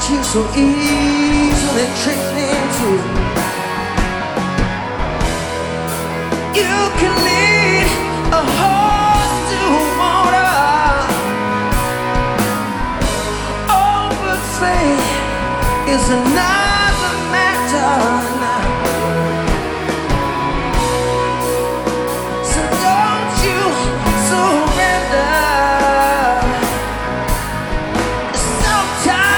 you so easily tricked into. You can lead a horse to water, oh, but faith is another matter.